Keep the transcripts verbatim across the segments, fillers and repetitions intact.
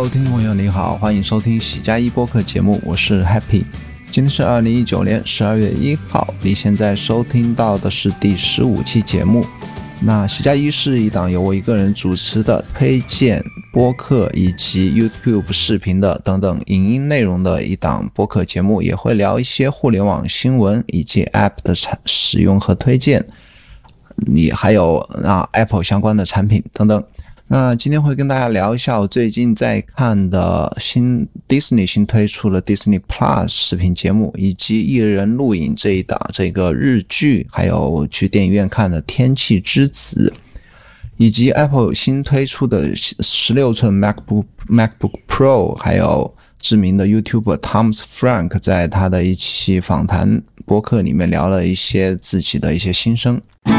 Hello， 听众朋友你好，欢迎收听喜加一播客节目，我是 Happy。今天是二零一九年十二月一号，你现在收听到的是第十五期节目。那喜加一是一档由我一个人主持的推荐播客以及 YouTube 视频的等等影音内容的一档播客节目，也会聊一些互联网新闻以及 App 的使用和推荐，你还有啊 Apple 相关的产品等等。那今天会跟大家聊一下我最近在看的新 Disney 新推出的 Disney Plus 视频节目，以及一人录影这一档这个日剧，还有去电影院看的天气之子，以及 Apple 新推出的十六寸 MacBook MacBook Pro， 还有知名的 YouTuber Thomas Frank 在他的一期访谈播客里面聊了一些自己的一些心声。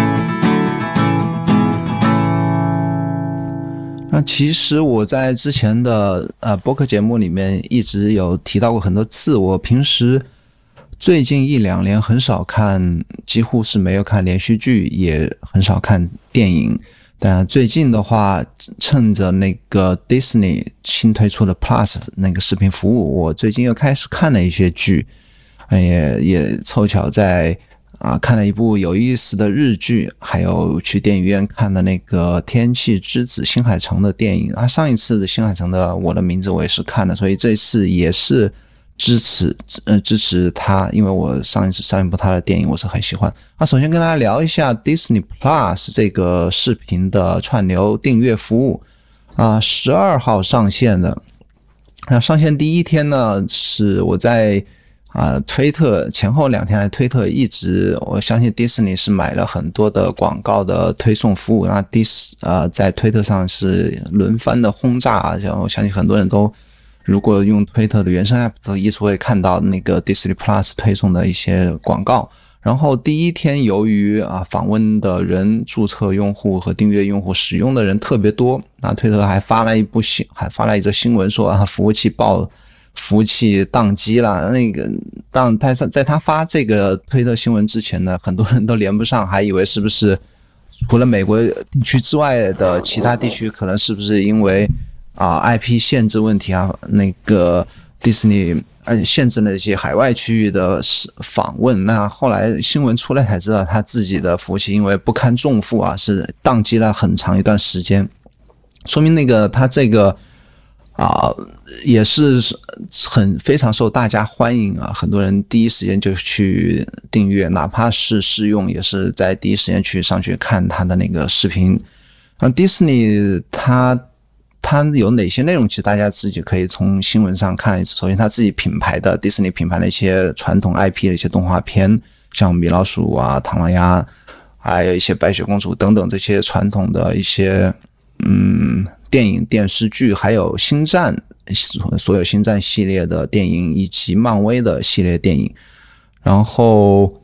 那其实我在之前的呃播客节目里面一直有提到过很多次，我平时最近一两年很少看，几乎是没有看连续剧，也很少看电影。但最近的话，趁着那个 Disney 新推出的 Plus 那个视频服务，我最近又开始看了一些剧，也也凑巧在啊，看了一部有意思的日剧，还有去电影院看的那个《天气之子》新海诚的电影啊。上一次的新海诚的《我的名字》我也是看了，所以这次也是支持呃支持他，因为我上一次上一部他的电影我是很喜欢。那首先跟大家聊一下 Disney Plus 这个视频的串流订阅服务啊，十二号上线的。那上线第一天呢，是我在啊，推特前后两天来，推特一直，我相信迪士尼是买了很多的广告的推送服务，那迪士呃在推特上是轮番的轰炸，我相信很多人都如果用推特的原生 app 都一直会看到那个 Disney Plus 推送的一些广告。然后第一天由于啊访问的人、注册用户和订阅用户使用的人特别多，那推特还发了一部新还发了一则新闻说啊服务器爆。服务器宕机了，那个当他在他发这个推特新闻之前呢，很多人都连不上，还以为是不是除了美国地区之外的其他地区，可能是不是因为啊 I P 限制问题啊，那个迪士尼限制了一些海外区域的访问。那后来新闻出来才知道，他自己的服务器因为不堪重负啊，是宕机了很长一段时间，说明那个他这个。啊，也是很非常受大家欢迎啊！很多人第一时间就去订阅，哪怕是试用，也是在第一时间去上去看他的那个视频。那迪士尼它它有哪些内容？其实大家自己可以从新闻上看一次。首先，它自己品牌的迪士尼品牌的一些传统 I P 的一些动画片，像米老鼠啊、唐老鸭，还有一些白雪公主等等这些传统的一些嗯。电影、电视剧，还有星战，所有星战系列的电影以及漫威的系列电影。然后，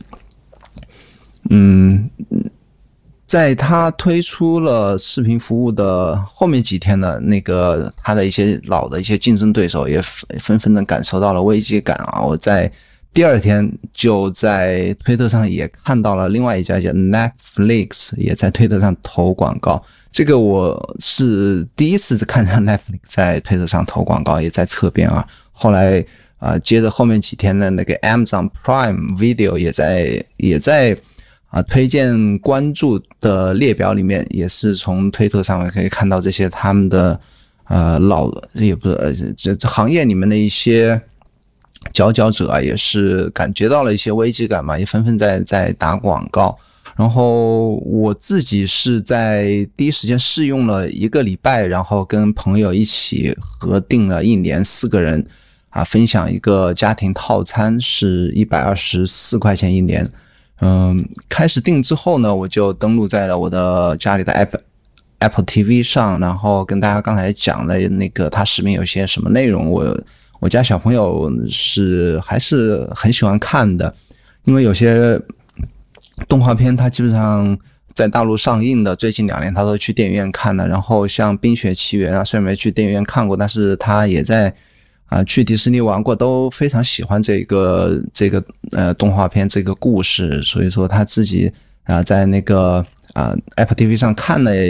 嗯，在他推出了视频服务的后面几天呢，那个他的一些老的一些竞争对手也纷纷的感受到了危机感啊！我在第二天就在推特上也看到了另外一家叫 Netflix 也在推特上投广告。这个我是第一次看到 Netflix 在推特上投广告，也在侧边啊。后来啊、呃，接着后面几天的那个 Amazon Prime Video 也在也在啊、呃、推荐关注的列表里面，也是从推特上面可以看到这些他们的呃老也不是呃这这行业里面的一些佼佼者啊，也是感觉到了一些危机感嘛，也纷纷在在打广告。然后我自己是在第一时间试用了一个礼拜，然后跟朋友一起合订了一年，四个人啊分享一个家庭套餐，是一百二十四块钱一年。嗯，开始订之后呢，我就登录在了我的家里的 Apple Apple T V 上，然后跟大家刚才讲了那个它视频有些什么内容，我我家小朋友是还是很喜欢看的，因为有些动画片它基本上在大陆上映的最近两年他都去电影院看了，然后像冰雪奇缘啊，虽然没去电影院看过，但是他也在啊、呃、去迪士尼玩过，都非常喜欢这个这个呃动画片这个故事，所以说他自己啊、呃、在那个啊、呃、Apple T V 上看了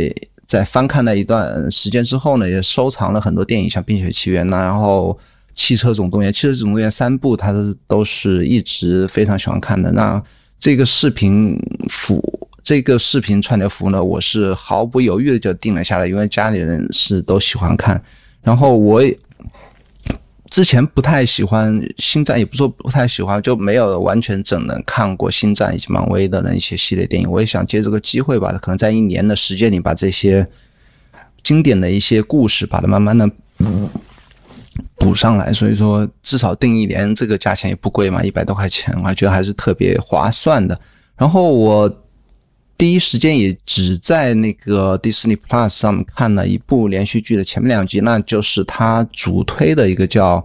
在翻看了一段时间之后呢，也收藏了很多电影，像《冰雪奇缘》呐，然后《汽车总动员》，《汽车总动员》三部，它都是一直非常喜欢看的。那这个视频服，这个视频串流服呢，我是毫不犹豫的就定了下来，因为家里人是都喜欢看。然后我之前不太喜欢星战，也不是说不太喜欢，就没有完全整能看过星战以及漫威的那一些系列电影。我也想借这个机会吧，可能在一年的时间里把这些经典的一些故事把它慢慢的补上来，所以说至少定一年，这个价钱也不贵嘛，一百多块钱，我还觉得还是特别划算的。然后我第一时间也只在那个 Disney Plus 上面看了一部连续剧的前面两集，那就是他主推的一个叫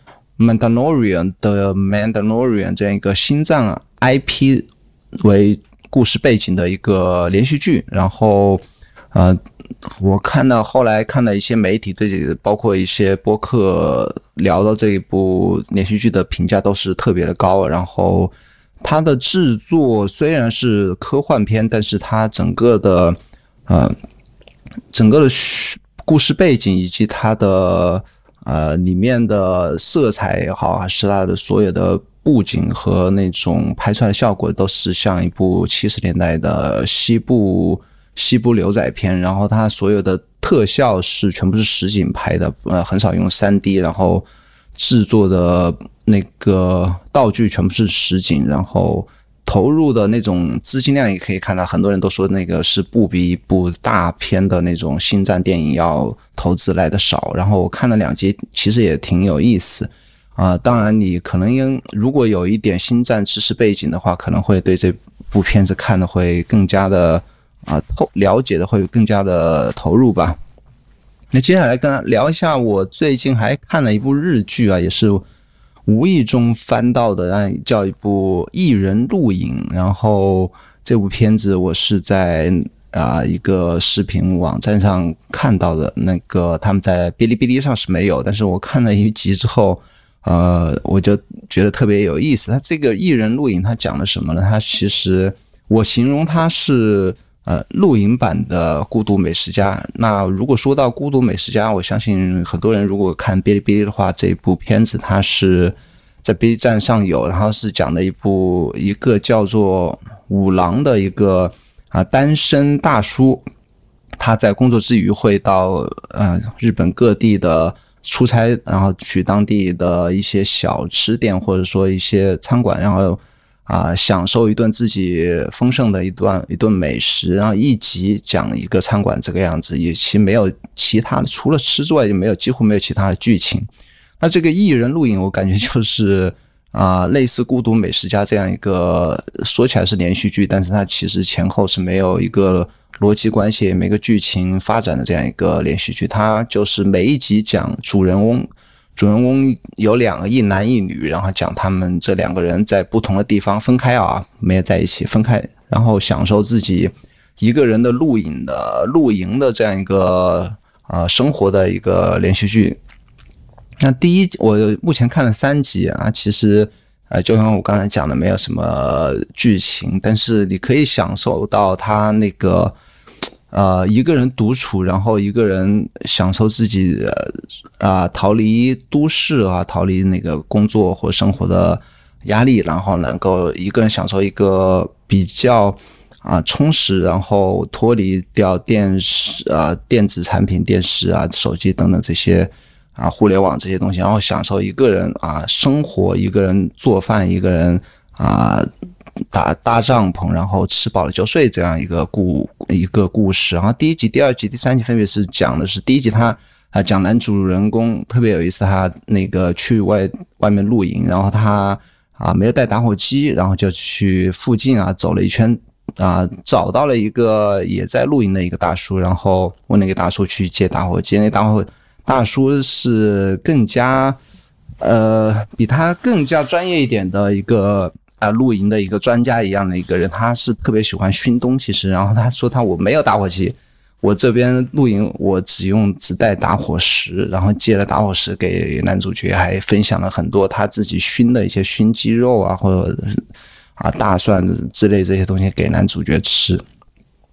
Mandalorian 的 Mandalorian 这样一个星战 I P 为故事背景的一个连续剧。然后呃我看到后来看了一些媒体对这个，包括一些播客聊到这一部连续剧的评价都是特别的高。然后它的制作虽然是科幻片，但是它整个的呃整个的故事背景以及它的呃里面的色彩也好，还是它的所有的布景和那种拍出来的效果，都是像一部七十年代的西部西部牛仔片。然后它所有的特效是全部是实景拍的，呃，很少用 三 D， 然后制作的那个道具全部是实景，然后投入的那种资金量也可以看到，很多人都说那个是不比一部大片的那种星战电影要投资来的少。然后我看了两集，其实也挺有意思啊、呃。当然你可能如果有一点星战知识背景的话，可能会对这部片子看的会更加的啊、呃、了解的会更加的投入吧。那接下来跟他聊一下，我最近还看了一部日剧啊，也是无意中翻到的，叫一部《异人录影》。然后这部片子我是在啊、呃、一个视频网站上看到的，那个他们在哔哩哔哩上是没有，但是我看了一集之后，呃，我就觉得特别有意思。它这个《异人录影》它讲了什么呢？它其实我形容它是呃，录影版的《孤独美食家》。那如果说到《孤独美食家》，我相信很多人如果看哔哩哔哩的话，这部片子它是在 B 站上有，然后是讲的一部一个叫做五郎的一个啊单身大叔，他在工作之余会到呃日本各地的出差，然后去当地的一些小吃店或者说一些餐馆，然后啊，享受一顿自己丰盛的一段一顿美食。然后一集讲一个餐馆这个样子，也其实没有其他的，除了吃之外也没有几乎没有其他的剧情。那这个异人录影我感觉就是啊、呃，类似孤独美食家这样一个说起来是连续剧，但是它其实前后是没有一个逻辑关系，每个剧情发展的这样一个连续剧。它就是每一集讲主人翁主人翁有两个，一男一女，然后讲他们这两个人在不同的地方分开啊，没有在一起，分开，然后享受自己一个人的露营的露营的这样一个呃生活的一个连续剧。那第一，我目前看了三集啊，其实呃，就像我刚才讲的，没有什么剧情，但是你可以享受到他那个。呃，一个人独处，然后一个人享受自己啊、呃，逃离都市啊，逃离那个工作或生活的压力，然后能够一个人享受一个比较啊、呃、充实，然后脱离掉电视啊、呃、电子产品、电视啊、手机等等这些啊、互联网这些东西，然后享受一个人啊生活，一个人做饭，一个人啊。打搭帐篷，然后吃饱了就睡，这样一个故一个故事。然后第一集、第二集、第三集分别是讲的是第一集他啊讲男主人公特别有意思，他那个去外外面露营，然后他啊没有带打火机，然后就去附近啊走了一圈啊，找到了一个也在露营的一个大叔，然后问那个大叔去借打火机，那大火大叔是更加呃比他更加专业一点的一个。啊，露营的一个专家一样的一个人，他是特别喜欢熏东西吃。然后他说他我没有打火机，我这边露营我只用只带打火石，然后借了打火石给男主角，还分享了很多他自己熏的一些熏鸡肉啊，或者啊大蒜之类这些东西给男主角吃。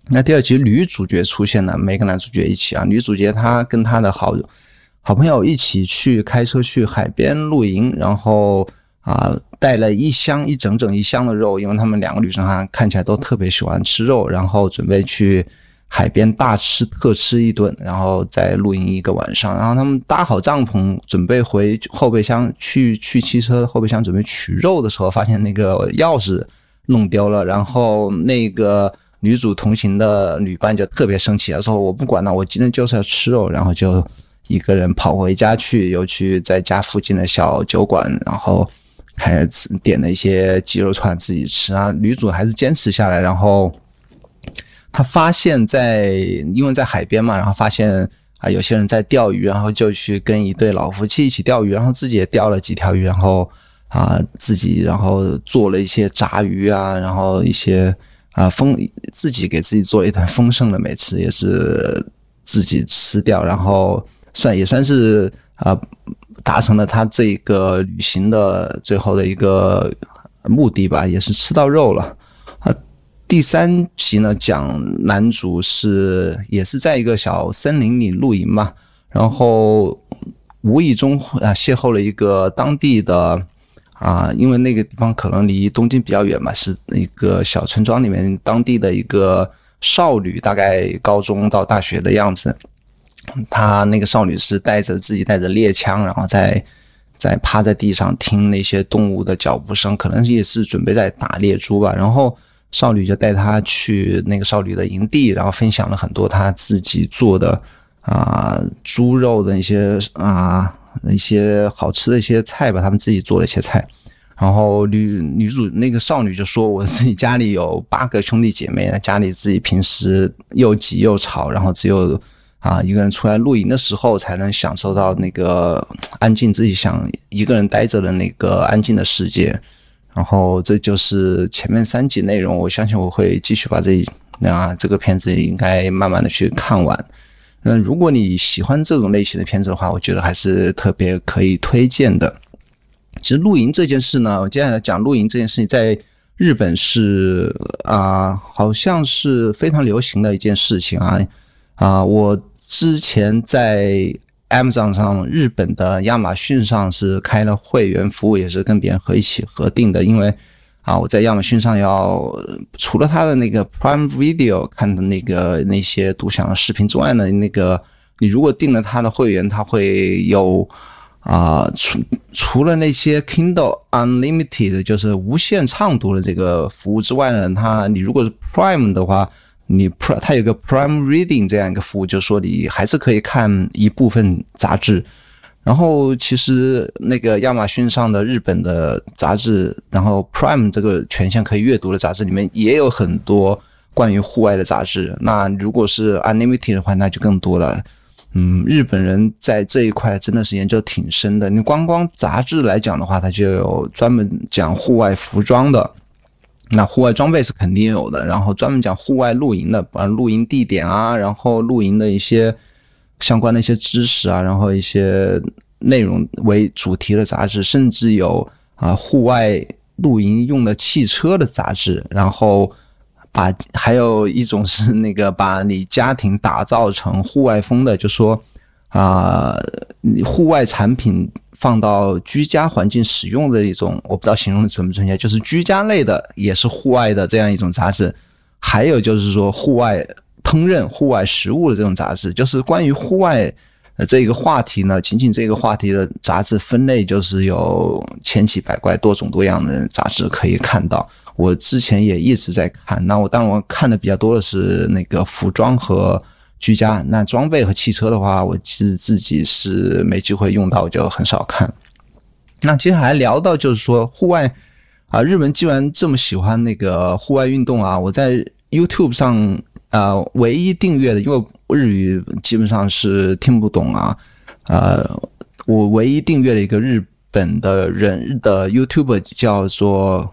那第二集女主角出现了，每个男主角一起啊，女主角她跟她的好好朋友一起去开车去海边露营，然后啊带了一箱一整整一箱的肉，因为他们两个女生哈看起来都特别喜欢吃肉，然后准备去海边大吃特吃一顿，然后再露营一个晚上。然后他们搭好帐篷，准备回后备箱去去汽车后备箱准备取肉的时候，发现那个钥匙弄丢了，然后那个女主同行的女伴就特别生气了，说我不管了，我今天就是要吃肉，然后就一个人跑回家去，又去在家附近的小酒馆，然后开始点了一些鸡肉串自己吃啊。女主还是坚持下来，然后她发现在因为在海边嘛，然后发现啊有些人在钓鱼，然后就去跟一对老夫妻一起钓鱼，然后自己也钓了几条鱼，然后啊自己然后做了一些炸鱼啊，然后一些啊丰自己给自己做一顿丰盛的美食，也是自己吃掉，然后算也算是啊达成了他这个旅行的最后的一个目的吧，也是吃到肉了啊。第三集呢，讲男主是也是在一个小森林里露营嘛，然后无意中啊邂逅了一个当地的啊，因为那个地方可能离东京比较远嘛，是一个小村庄里面当地的一个少女，大概高中到大学的样子。她那个少女是带着自己带着猎枪，然后在在趴在地上听那些动物的脚步声，可能也是准备在打猎猪吧。然后少女就带她去那个少女的营地，然后分享了很多她自己做的啊、呃、猪肉的一些啊。呃一些好吃的一些菜吧，他们自己做的一些菜。然后女女主那个少女就说，我自己家里有八个兄弟姐妹，家里自己平时又挤又吵，然后只有啊一个人出来露营的时候才能享受到那个安静，自己想一个人待着的那个安静的世界。然后这就是前面三集内容，我相信我会继续把这啊这个片子应该慢慢的去看完。那如果你喜欢这种类型的片子的话，我觉得还是特别可以推荐的。其实露营这件事呢，我接下来讲露营这件事情，在日本是啊、呃，好像是非常流行的一件事情啊啊、呃！我之前在 Amazon 上，日本的亚马逊上是开了会员服务，也是跟别人合一起合订的，因为啊，我在亚马逊上要除了他的那个 Prime Video 看的那个那些独享的视频之外呢，那个你如果订了他的会员，他会有啊、呃、除除了那些 Kindle Unlimited 就是无限畅读的这个服务之外呢，他你如果是 Prime 的话，你 Prime 它有个 Prime Reading 这样一个服务，就是说你还是可以看一部分杂志。然后其实那个亚马逊上的日本的杂志，然后 Prime 这个权限可以阅读的杂志里面也有很多关于户外的杂志。那如果是 Unlimited 的话，那就更多了。嗯，日本人在这一块真的是研究挺深的。你光光杂志来讲的话，它就有专门讲户外服装的，那户外装备是肯定有的，然后专门讲户外露营的，把露营地点啊，然后露营的一些相关的一些知识啊，然后一些内容为主题的杂志，甚至有啊户外露营用的汽车的杂志，然后把还有一种是那个把你家庭打造成户外风的，就说啊、呃、户外产品放到居家环境使用的一种，我不知道形容的准不准确，就是居家类的也是户外的这样一种杂志。还有就是说户外烹饪、户外食物的这种杂志，就是关于户外这个话题呢，仅仅这个话题的杂志分类就是有千奇百怪、多种多样的杂志可以看到。我之前也一直在看，那我当然我看的比较多的是那个服装和居家，那装备和汽车的话，我其实自己是没机会用到，就很少看。那接下来聊到就是说户外啊，日本既然这么喜欢那个户外运动啊，我在 YouTube 上啊、呃、唯一订阅的，因为日语基本上是听不懂啊，呃，我唯一订阅了一个日本的人的 YouTuber 叫做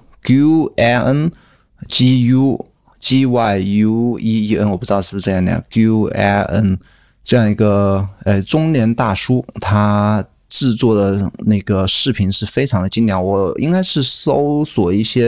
Guen G U G Y U E E N， 我不知道是不是这样的 Guen 这样一个呃中年大叔，他制作的那个视频是非常的精良，我应该是搜索一些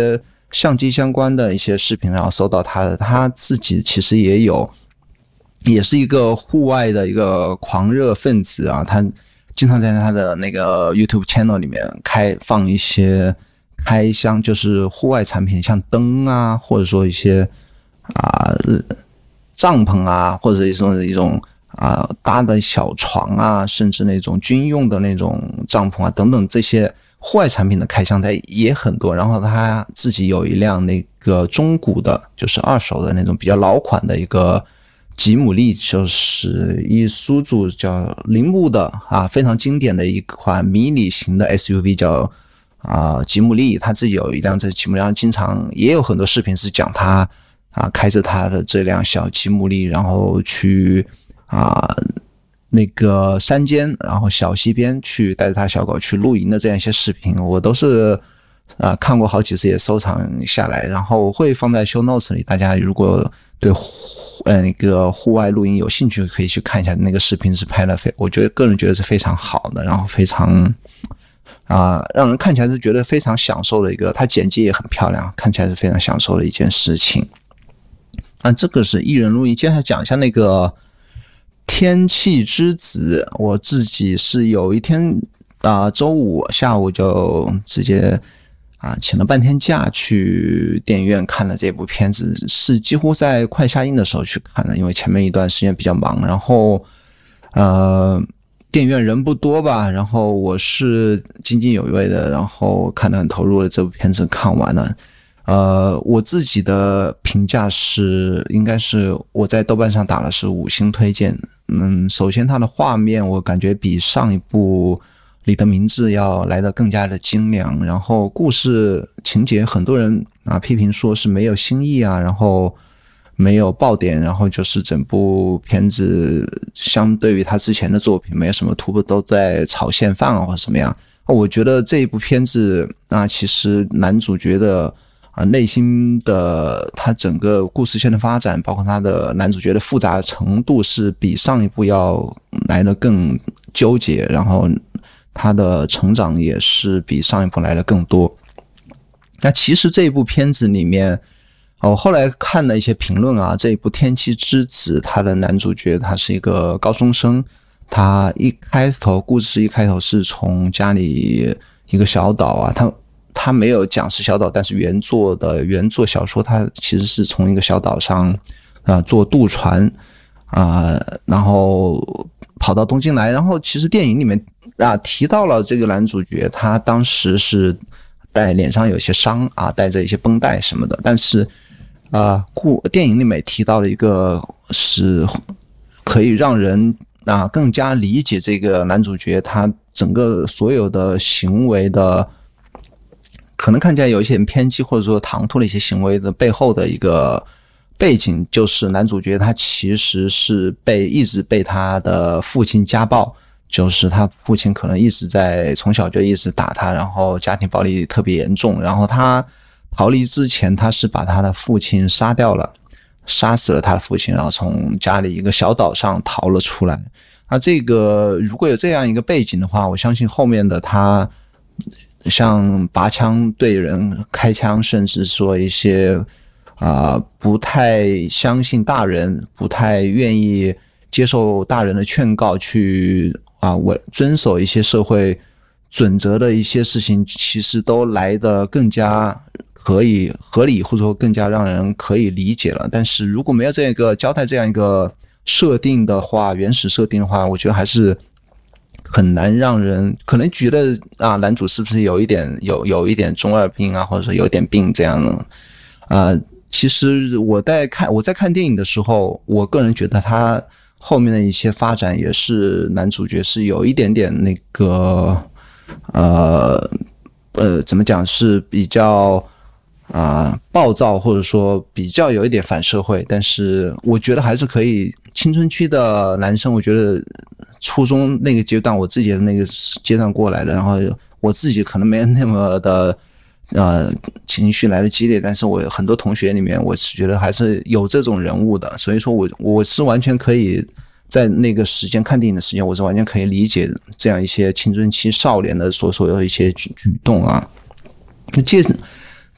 相机相关的一些视频，然后搜到他的。他自己其实也有，也是一个户外的一个狂热分子啊，他经常在他的那个 YouTube channel 里面开放一些开箱，就是户外产品，像灯啊，或者说一些啊帐篷啊，或者一种一种啊搭的小床啊，甚至那种军用的那种帐篷啊等等，这些户外产品的开箱台也很多。然后他自己有一辆那个中古的，就是二手的那种比较老款的一个吉姆力，就是伊苏组叫铃木的啊，非常经典的一款迷你型的 S U V 叫啊吉姆力。他自己有一辆这吉姆力，然后经常也有很多视频是讲他啊开着他的这辆小吉姆力，然后去啊那个山间，然后小溪边去带着他小狗去露营的这样一些视频，我都是啊看过好几次，也收藏下来，然后会放在 show notes 里。大家如果对呃那个户外露营有兴趣，可以去看一下那个视频，是拍的非我觉得个人觉得是非常好的，然后非常啊、呃、让人看起来是觉得非常享受的一个，它剪辑也很漂亮，看起来是非常享受的一件事情。那这个是艺人露营，接下来讲一下那个天气之子。我自己是有一天啊、呃、周五下午就直接啊，请了半天假去电影院看了这部片子，是几乎在快下映的时候去看的，因为前面一段时间比较忙，然后呃，电影院人不多吧，然后我是津津有味的，然后看得很投入的这部片子看完了。呃，我自己的评价是，应该是我在豆瓣上打的是五星推荐。嗯，首先它的画面我感觉比上一部你的名字要来得更加的精良，然后故事情节很多人啊批评说是没有新意啊，然后没有爆点，然后就是整部片子相对于他之前的作品没有什么突破，都在炒现饭啊或者什么样。我觉得这一部片子啊，其实男主角的啊内心的他整个故事线的发展，包括他的男主角的复杂程度，是比上一部要来得更纠结，然后他的成长也是比上一部来的更多。那其实这一部片子里面，我、哦、后来看了一些评论啊，这一部《天气之子》他的男主角他是一个高中生，他一开头故事一开头是从家里一个小岛啊，他他没有讲是小岛，但是原作的原作小说他其实是从一个小岛上啊、呃、坐渡船啊、呃，然后跑到东京来，然后其实电影里面啊提到了这个男主角，他当时是带脸上有些伤啊，带着一些绷带什么的，但是啊，故电影里面提到了一个是可以让人啊更加理解这个男主角他整个所有的行为的，可能看起来有一些偏激或者说唐突的一些行为的背后的一个背景，就是男主角他其实是被一直被他的父亲家暴，就是他父亲可能一直在从小就一直打他，然后家庭暴力特别严重，然后他逃离之前他是把他的父亲杀掉了，杀死了他的父亲，然后从家里一个小岛上逃了出来。那这个如果有这样一个背景的话，我相信后面的他像拔枪对人开枪，甚至说一些啊、呃、不太相信大人，不太愿意接受大人的劝告，去啊我遵守一些社会准则的一些事情，其实都来得更加可以合理，或者说更加让人可以理解了。但是如果没有这个交代这样一个设定的话，原始设定的话，我觉得还是很难让人可能觉得啊，男主是不是有一点有有一点中二病啊，或者说有点病这样的啊、呃。其实我在看我在看电影的时候，我个人觉得他后面的一些发展也是男主角是有一点点那个呃呃怎么讲是比较啊、呃暴躁，或者说比较有一点反社会，但是我觉得还是可以。青春期的男生，我觉得初中那个阶段，我自己的那个阶段过来的，然后我自己可能没有那么的呃情绪来的激烈，但是我很多同学里面，我是觉得还是有这种人物的，所以说我我是完全可以在那个时间看电影的时间，我是完全可以理解这样一些青春期少年的所所有一些举举动啊。接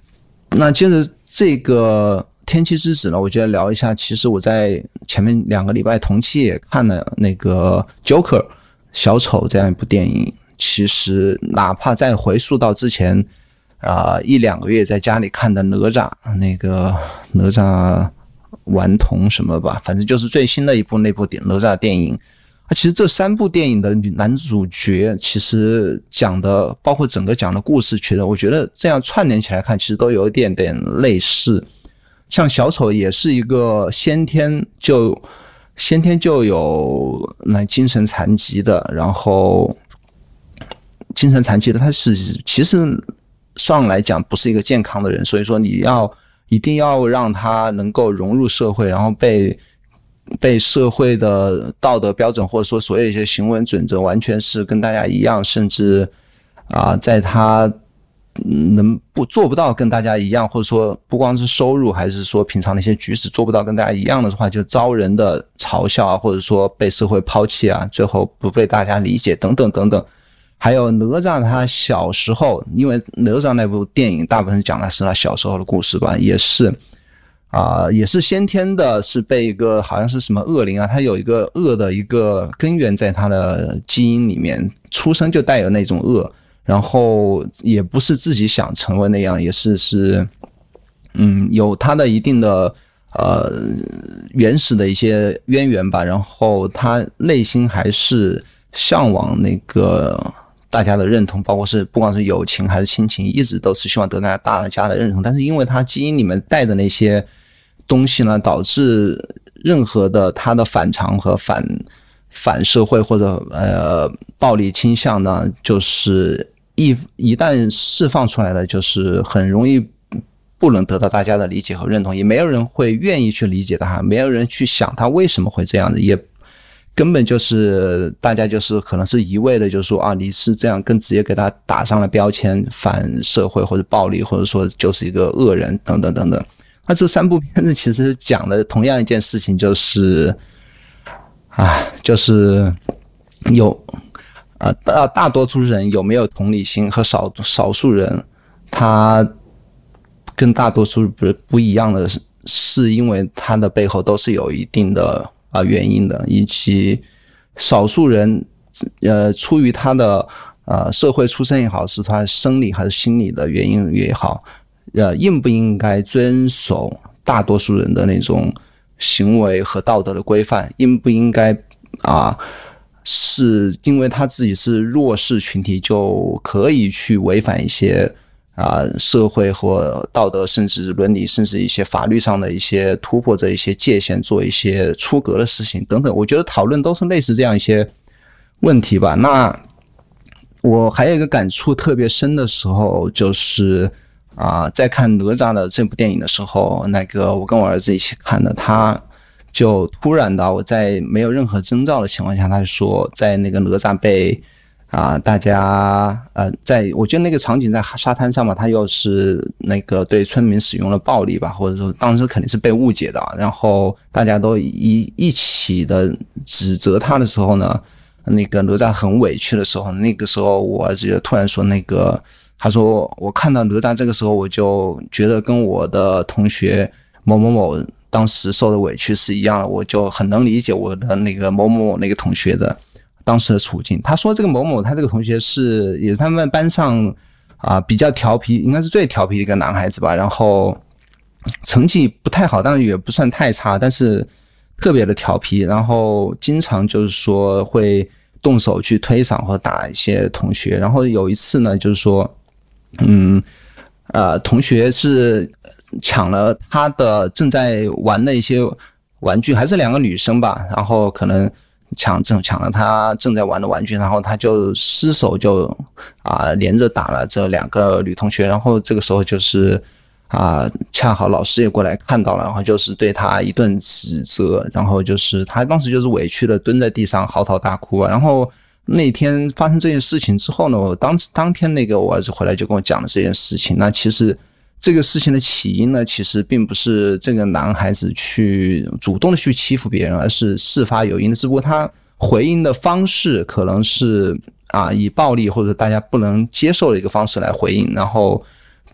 那接着这个天气之子呢，我觉得聊一下，其实我在前面两个礼拜同期也看了那个 Joker 小丑这样一部电影，其实哪怕再回溯到之前啊、呃、一两个月在家里看的哪吒，那个哪吒顽童什么吧，反正就是最新的一部那部哪吒电影。其实这三部电影的男主角其实讲的，包括整个讲的故事，觉得我觉得这样串联起来看，其实都有一点点类似。像小丑也是一个先天就先天就有那精神残疾的，然后精神残疾的他是其实上来讲不是一个健康的人，所以说你要一定要让他能够融入社会，然后被被社会的道德标准或者说所有一些行为准则完全是跟大家一样，甚至啊、呃，在他能不做不到跟大家一样，或者说不光是收入还是说平常的一些举止做不到跟大家一样的话，就遭人的嘲笑啊，或者说被社会抛弃啊，最后不被大家理解等等等等。还有哪吒他小时候，因为哪吒那部电影大部分讲的是他小时候的故事吧，也是啊、呃，也是先天的，是被一个好像是什么恶灵啊，他有一个恶的一个根源在他的基因里面，出生就带有那种恶，然后也不是自己想成为那样，也是是嗯有他的一定的呃原始的一些渊源吧，然后他内心还是向往那个大家的认同，包括是不光是友情还是亲情，一直都是希望得到大家的认同，但是因为他基因里面带的那些东西呢，导致任何的他的反常和反反社会或者呃暴力倾向呢，就是一一旦释放出来了，就是很容易不能得到大家的理解和认同，也没有人会愿意去理解他，没有人去想他为什么会这样子，也根本就是大家就是可能是一味的就说啊你是这样，更直接给他打上了标签，反社会或者暴力，或者说就是一个恶人等等等等。那这三部片子其实讲的同样一件事情，就是啊就是有啊大大多数人有没有同理心和少少数人他跟大多数不不一样的，是因为他的背后都是有一定的啊原因的，以及少数人呃出于他的呃社会出身也好，是他生理还是心理的原因也好，呃应不应该遵守大多数人的那种行为和道德的规范，应不应该啊是因为他自己是弱势群体就可以去违反一些啊，社会或道德，甚至伦理，甚至一些法律上的一些突破这一些界限，做一些出格的事情等等，我觉得讨论都是类似这样一些问题吧。那我还有一个感触特别深的时候，就是啊、呃，在看哪吒的这部电影的时候，那个我跟我儿子一起看的，他就突然的，我在没有任何征兆的情况下，他就说，在那个哪吒被啊，大家呃，在我觉得那个场景在沙滩上嘛，他又是那个对村民使用了暴力吧，或者说当时肯定是被误解的，然后大家都一一起的指责他的时候呢，那个哪吒很委屈的时候，那个时候我儿子就突然说那个，他说我看到哪吒这个时候，我就觉得跟我的同学某某某当时受的委屈是一样的，我就很能理解我的那个某某某那个同学的当时的处境。他说这个某某他这个同学是也是他们班上啊、呃、比较调皮，应该是最调皮的一个男孩子吧，然后成绩不太好，但是也不算太差，但是特别的调皮，然后经常就是说会动手去推搡或打一些同学。然后有一次呢，就是说嗯呃同学是抢了他的正在玩的一些玩具，还是两个女生吧，然后可能抢正抢了他正在玩的玩具，然后他就失手就啊、呃、连着打了这两个女同学，然后这个时候就是啊、呃、恰好老师也过来看到了，然后就是对他一顿指责，然后就是他当时就是委屈的蹲在地上嚎啕大哭啊。然后那天发生这件事情之后呢，我当当天那个我儿子回来就跟我讲了这件事情。那其实这个事情的起因呢，其实并不是这个男孩子去主动的去欺负别人，而是事发有因的，只不过他回应的方式可能是啊以暴力或者大家不能接受的一个方式来回应，然后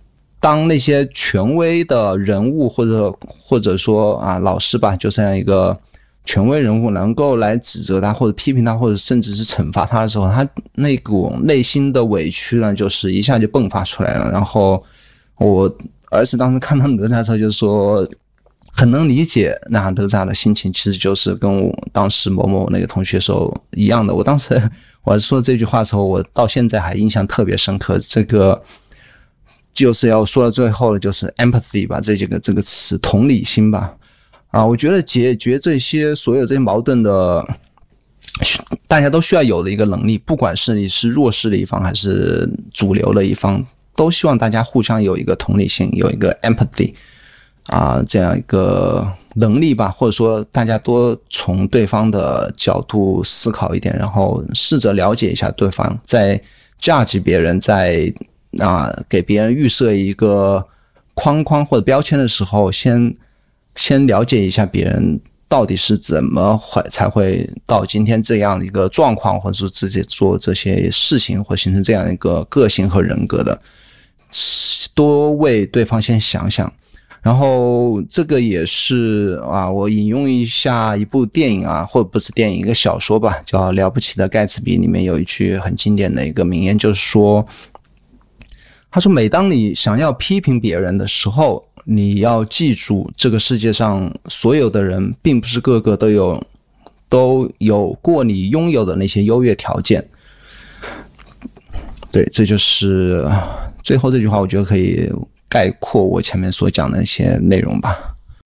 当那些权威的人物或者或者说啊老师吧，就这样一个权威人物能够来指责他或者批评他或者甚至是惩罚他的时候，他那股内心的委屈呢，就是一下就迸发出来了。然后我儿子当时看到哪吒的时候就说很能理解那哪吒的心情，其实就是跟我当时某某那个同学时候一样的。我当时我儿子说这句话的时候，我到现在还印象特别深刻。这个就是要说到最后的就是 empathy 吧，这几个这个词，同理心吧。啊，我觉得解决这些所有这些矛盾的，大家都需要有的一个能力，不管是你是弱势的一方还是主流的一方，都希望大家互相有一个同理心，有一个 empathy 啊，这样一个能力吧，或者说大家多从对方的角度思考一点，然后试着了解一下对方，在 judge 别人，在啊给别人预设一个框框或者标签的时候，先先了解一下别人到底是怎么才会到今天这样一个状况，或者说自己做这些事情，或形成这样一个个性和人格的，多为对方先想想。然后这个也是啊，我引用一下一部电影啊，或者不是电影，一个小说吧，叫《了不起的盖茨比》，里面有一句很经典的一个名言，就是说，他说每当你想要批评别人的时候，你要记住，这个世界上所有的人并不是个个都有都有过你拥有的那些优越条件。对，这就是最后这句话，我觉得可以概括我前面所讲的那些内容吧。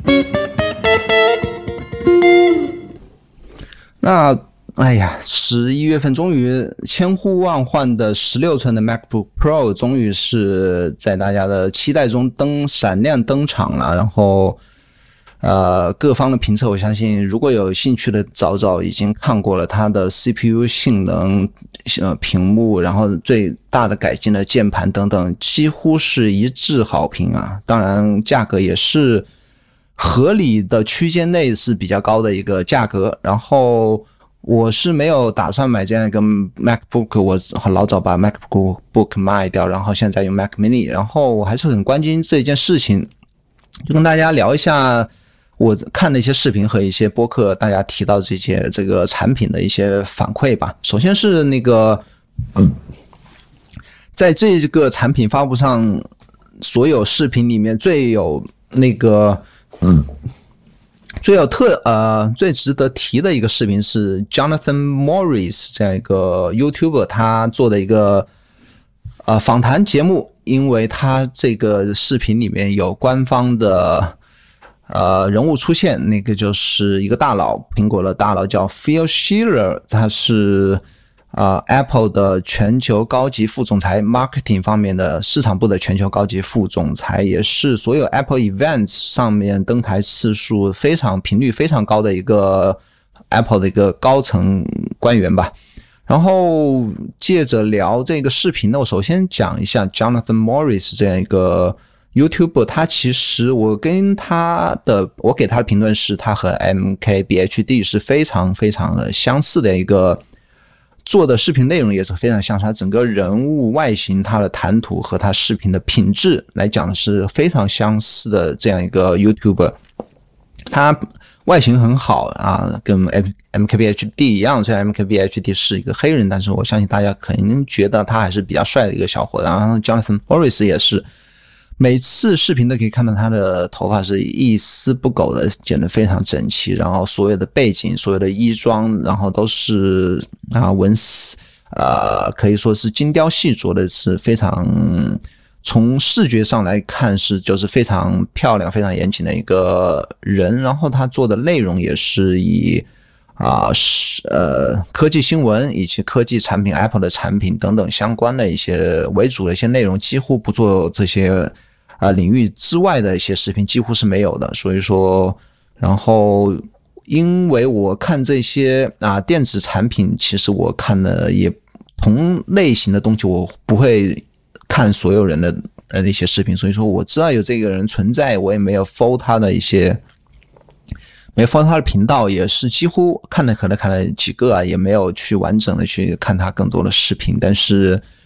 那哎呀，十一月份终于千呼万唤的十六寸的 MacBook Pro 终于是在大家的期待中登闪亮登场了。然后呃，各方的评测，我相信如果有兴趣的早早已经看过了它的 C P U 性能、呃屏幕，然后最大的改进的键盘等等，几乎是一致好评啊。当然价格也是合理的区间内是比较高的一个价格。然后我是没有打算买这样一个 MacBook， 我老早把 MacBook 卖掉，然后现在用 Mac Mini， 然后我还是很关心这件事情，就跟大家聊一下我看的一些视频和一些播客，大家提到这些这个产品的一些反馈吧。首先是那个，嗯，在这个产品发布上，所有视频里面最有那个，嗯。最有特呃最值得提的一个视频是 Jonathan Morris 这样一个 YouTuber 他做的一个呃访谈节目，因为他这个视频里面有官方的呃人物出现，那个就是一个大佬，苹果的大佬叫 Phil Schiller， 他是呃 Apple 的全球高级副总裁 marketing 方面的市场部的全球高级副总裁，也是所有 Apple Events 上面登台次数非常频率非常高的一个 Apple 的一个高层官员吧。然后借着聊这个视频呢，我首先讲一下 Jonathan Morris 这样一个 YouTuber， 他其实我跟他的我给他的评论是他和 M K B H D 是非常非常的相似的一个，做的视频内容也是非常像，他整个人物外形、他的谈吐和他视频的品质来讲是非常相似的这样一个 YouTuber。 他外形很好啊，跟 M K B H D 一样，虽然 M K B H D 是一个黑人，但是我相信大家肯定觉得他还是比较帅的一个小伙子。然后 Jonathan Morris 也是，每次视频都可以看到他的头发是一丝不苟的剪得非常整齐，然后所有的背景、所有的衣装，然后都是啊纹丝，呃，可以说是精雕细琢的，是非常从视觉上来看是就是非常漂亮、非常严谨的一个人。然后他做的内容也是以啊呃科技新闻以及科技产品、Apple 的产品等等相关的一些为主的一些内容，几乎不做这些啊领域之外的一些视频，几乎是没有的。所以说，然后因为我看这些啊电子产品，其实我看的也同类型的东西，我不会看所有人的呃那些视频，所以说我知道有这个人存在，我也没有 follow 他的一些，没 follow 他的频道，也是几乎看了可能看了几个啊，也没有去完整的去看他更多的视频。但是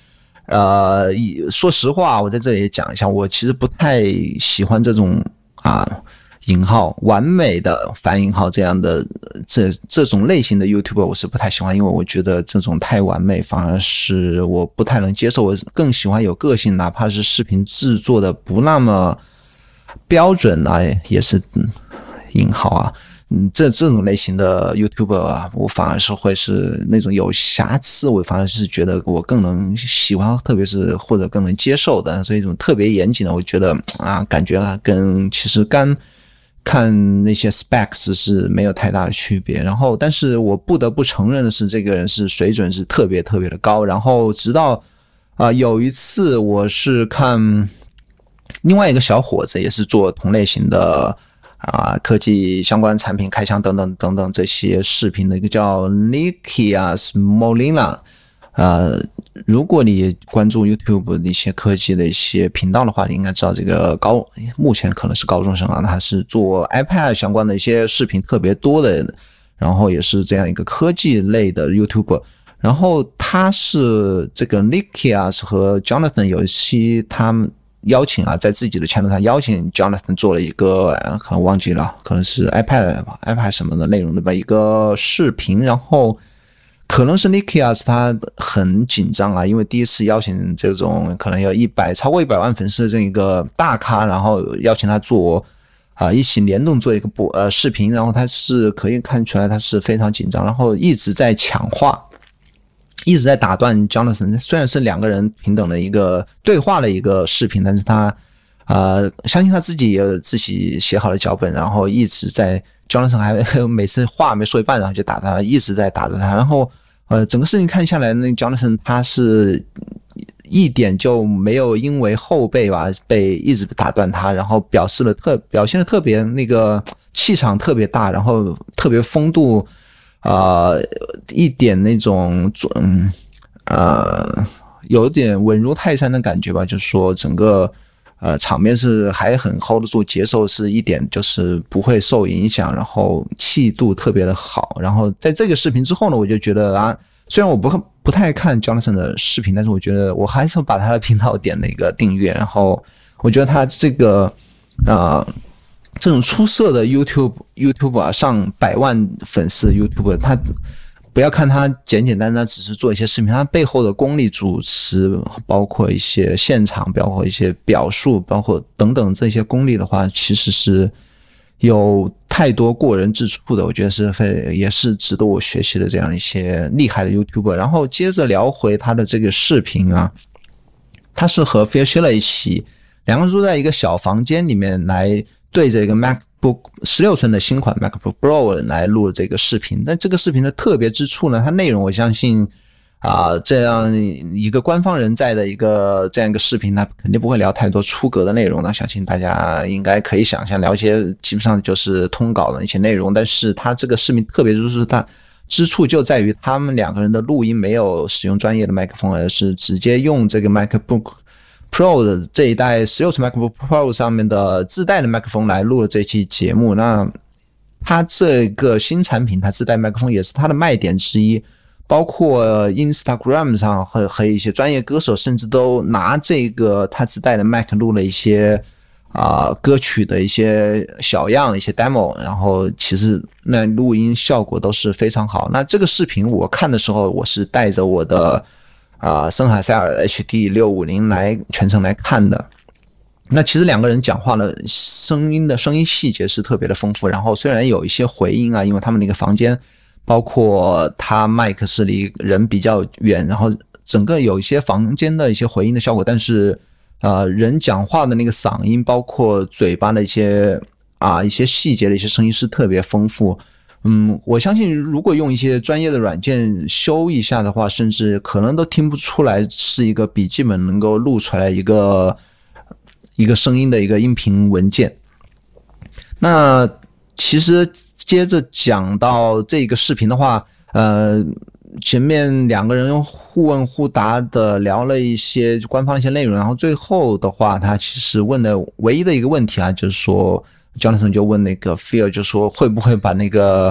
呃，说实话，我在这里也讲一下，我其实不太喜欢这种啊引号完美的反引号这样的这这种类型的 YouTuber， 我是不太喜欢，因为我觉得这种太完美反而是我不太能接受，我更喜欢有个性，哪怕是视频制作的不那么标准啊，也是引号啊。嗯，这这种类型的 YouTuber 啊，我反而是会是那种有瑕疵，我反而是觉得我更能喜欢，特别是或者更能接受的。所以这种特别严谨的，我觉得啊，感觉啊，跟其实干看那些 specs 是没有太大的区别。然后，但是我不得不承认的是，这个人是水准是特别特别的高。然后，直到啊、呃、有一次，我是看另外一个小伙子，也是做同类型的。啊，科技相关产品开箱等等等等这些视频的一个叫 Nikias Molina， 呃，如果你关注 YouTube 的一些科技的一些频道的话，你应该知道这个高目前可能是高中生啊，他是做 iPad 相关的一些视频特别多的，然后也是这样一个科技类的 YouTuber。然后他是这个 Nikias 和 Jonathan 有一期他们。邀请啊，在自己的 channel 上邀请 Jonathan 做了一个，可能忘记了，可能是 iPad iPad 什么的内容的吧，一个视频。然后可能是 Nikias 他很紧张啊，因为第一次邀请这种可能有一百超过一百万粉丝的这一个大咖，然后邀请他做啊、呃、一起联动做一个播呃视频，然后他是可以看出来他是非常紧张，然后一直在抢话。一直在打断 Jonathan， 虽然是两个人平等的一个对话的一个视频，但是他呃相信他自己也有自己写好的脚本，然后一直在 Jonathan 还每次话没说一半，然后就打他，一直在打着他，然后呃整个视频看下来，那 Jonathan 他是一点就没有因为后辈吧被一直打断他，然后表示了特表现的特别那个气场特别大，然后特别风度。呃，一点那种嗯呃，有点稳如泰山的感觉吧，就是说整个呃场面是还很 hold 得住，节奏是一点就是不会受影响，然后气度特别的好。然后在这个视频之后呢，我就觉得啊，虽然我不不太看 Jonathan 的视频，但是我觉得我还是把他的频道点了一个订阅，然后我觉得他这个啊。呃这种出色的 YouTube YouTube 啊，上百万粉丝的 YouTube， 他不要看他简简单单只是做一些视频，他背后的功力主持，包括一些现场，包括一些表述，包括等等这些功力的话，其实是有太多过人之处的，我觉得是非也是值得我学习的这样一些厉害的 YouTuber。然后接着聊回他的这个视频啊，他是和 Phil Schiller 一起，两个人住在一个小房间里面来。对着一个 MacBook 十六寸的新款 MacBook Pro 来录这个视频，那这个视频的特别之处呢，它内容我相信啊、呃，这样一个官方人在的一个这样一个视频，它肯定不会聊太多出格的内容呢，相信大家应该可以想象，了解基本上就是通稿的一些内容，但是它这个视频特别就是它之处就在于他们两个人的录音没有使用专业的麦克风，而是直接用这个 MacBook Pro 的这一代十六寸 MacBook Pro 上面的自带的麦克风来录了这期节目。那它这个新产品，它自带麦克风也是它的卖点之一，包括 Instagram 上和和一些专业歌手甚至都拿这个它自带的 Mac 录了一些啊、呃、歌曲的一些小样一些 demo， 然后其实那录音效果都是非常好。那这个视频我看的时候，我是带着我的啊，森海塞尔 H D 六五零来全程来看的。那其实两个人讲话的声音的声音细节是特别的丰富，然后虽然有一些回音啊，因为他们那个房间包括他麦克是离人比较远，然后整个有一些房间的一些回音的效果，但是呃人讲话的那个嗓音包括嘴巴的一些啊一些细节的一些声音是特别丰富。嗯，我相信如果用一些专业的软件修一下的话，甚至可能都听不出来是一个笔记本能够录出来一个一个声音的一个音频文件。那其实接着讲到这个视频的话，呃，前面两个人互问互答的聊了一些官方的一些内容，然后最后的话，他其实问的唯一的一个问题啊，就是说 Jonathan 就问那个 Phil 就说会不会把那个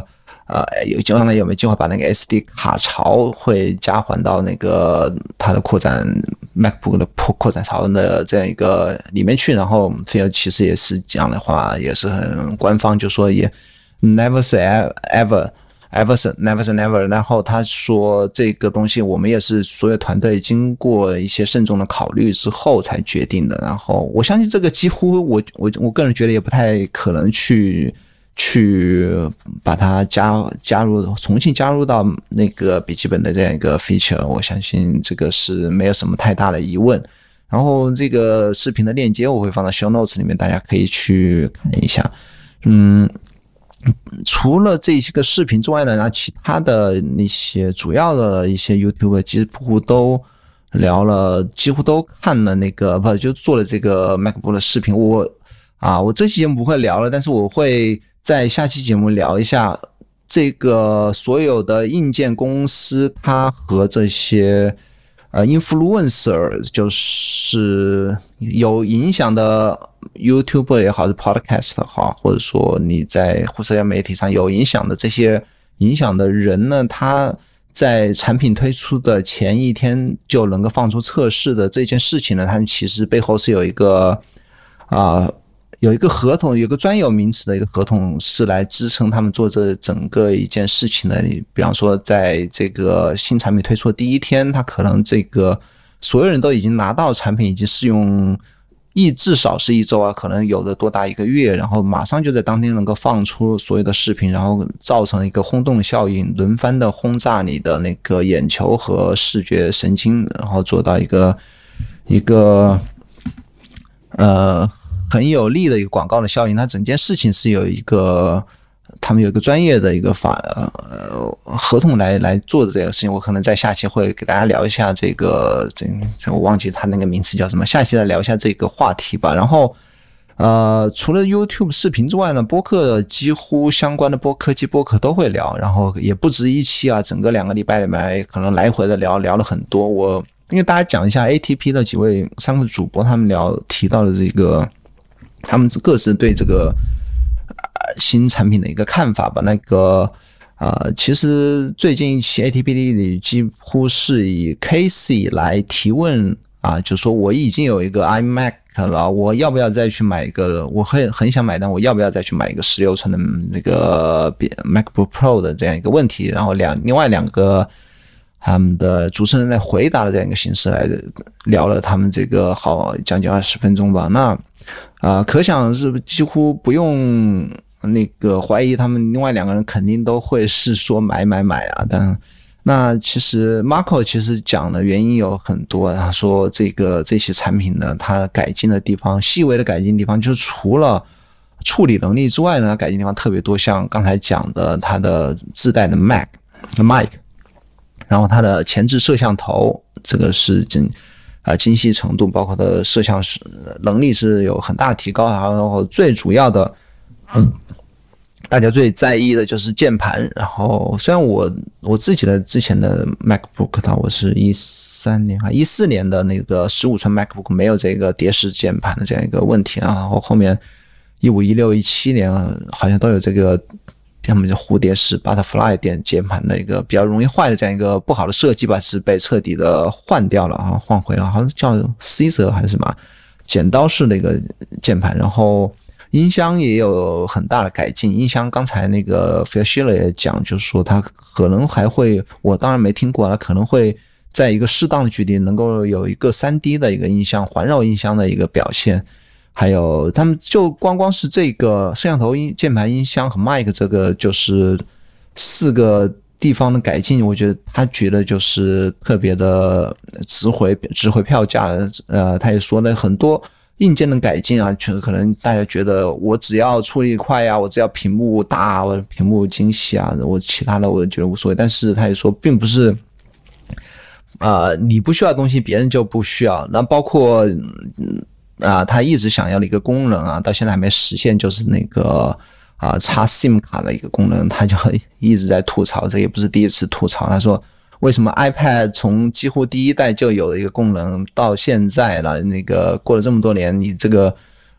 呃，有将来有没有计划把那个 S D 卡槽会加还到那个它的扩展 MacBook 的扩展槽的这样一个里面去？然后菲尔其实也是讲的话，也是很官方，就说也 never say ever ever say never say never。然后他说这个东西我们也是所有团队经过一些慎重的考虑之后才决定的。然后我相信这个几乎我我我个人觉得也不太可能去。去把它加加入重新加入到那个笔记本的这样一个 feature， 我相信这个是没有什么太大的疑问。然后这个视频的链接我会放到 show notes 里面，大家可以去看一下。嗯，除了这些个视频之外呢，那其他的那些主要的一些 YouTuber 几乎都聊了，几乎都看了那个不就做了这个 MacBook 的视频。我啊，我这期节目不会聊了，但是我会在下期节目聊一下这个所有的硬件公司，它和这些呃 influencer， 就是有影响的 YouTuber 也好，是 Podcast 也好，或者说你在社交媒体上有影响的这些影响的人呢，他在产品推出的前一天就能够放出测试的这件事情呢，他们其实背后是有一个啊。呃有一个合同，有一个专有名词的一个合同是来支撑他们做这整个一件事情的。你比方说，在这个新产品推出的第一天，他可能这个所有人都已经拿到产品，已经试用一至少是一周啊，可能有的多达一个月，然后马上就在当天能够放出所有的视频，然后造成一个轰动的效应，轮番的轰炸你的那个眼球和视觉神经，然后做到一个一个呃。很有利的一个广告的效应，它整件事情是有一个，他们有一个专业的一个法呃合同来来做的这个事情。我可能在下期会给大家聊一下这个，这这我忘记它那个名词叫什么，下期来聊一下这个话题吧。然后呃，除了 YouTube 视频之外呢，播客几乎相关的播科技播客都会聊，然后也不止一期啊，整个两个礼拜里面可能来回的聊聊了很多。我因为大家讲一下 A T P 的几位三个主播他们聊提到的这个。他们各自对这个、呃、新产品的一个看法吧。那个呃，其实最近一期 A T P 里几乎是以 Casey 来提问啊，就说我已经有一个 iMac 了，我要不要再去买一个？我很很想买，但我要不要再去买一个十六寸的那个 MacBook Pro 的这样一个问题？然后两另外两个他们的主持人在回答的这样一个形式来聊了他们这个好将近二十分钟吧。那啊、呃，可想是几乎不用那个怀疑，他们另外两个人肯定都会是说买买买啊。但那其实 Marco 其实讲的原因有很多，他说这个这些产品呢，它改进的地方，细微的改进的地方，就是除了处理能力之外呢，它改进的地方特别多，像刚才讲的它的自带的 Mac Mic， 然后它的前置摄像头，这个是真。啊，精细程度，包括它的摄像能力是有很大的提高，然后最主要的，嗯，大家最在意的就是键盘。然后虽然我我自己的之前的 MacBook 它我是一三年啊一四年的那个十五寸 MacBook 没有这个蝶式键盘的这样一个问题啊，然后后面一五一六一七年好像都有这个。他们就蝴蝶式 butterfly 点键盘的一个比较容易坏的这样一个不好的设计吧，是被彻底的换掉了啊，换回了，好像叫 Caesar 还是什么剪刀式的一个键盘。然后音箱也有很大的改进，音箱刚才那个 Phil Schiller 也讲，就是说它可能还会，我当然没听过，它可能会在一个适当的距离能够有一个 三 D 的一个音箱，环绕音箱的一个表现。还有他们就光光是这个摄像头、音键盘、音箱和 mic 这个就是四个地方的改进，我觉得他觉得就是特别的值回值回票价的。呃，他也说了很多硬件的改进啊，可能大家觉得我只要处理快啊，我只要屏幕大，我屏幕精细啊，我其他的我觉得无所谓。但是他也说，并不是。呃，你不需要的东西，别人就不需要。那包括。嗯啊，他一直想要的一个功能啊，到现在还没实现，就是那个啊插 SIM 卡的一个功能，他就一直在吐槽，这也不是第一次吐槽。他说，为什么 iPad 从几乎第一代就有的一个功能，到现在了，那个过了这么多年，你这个